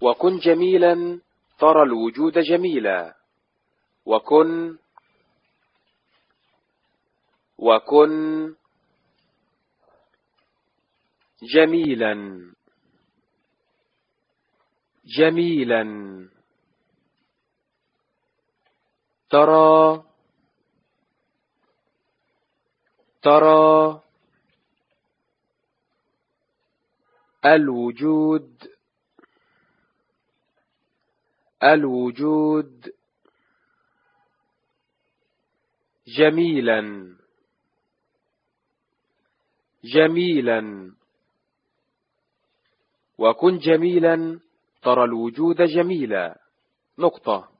وكن جميلا ترى الوجود جميلا. وكن جميلا جميلا. ترى الوجود جميلا جميلا. وكن جميلا ترى الوجود جميلا. نقطة.